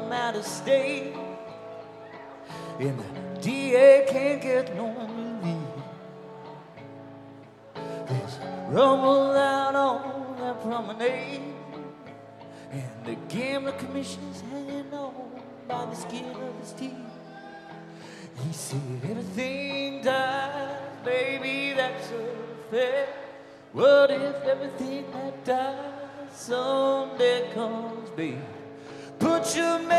from out of state, and the DA can't get no relief. There's rumble out on that promenade, and the gambling commission's hanging on by the skin of his teeth. He said everything dies, baby, that's unfair. What if everything that dies someday comes, babe? Put your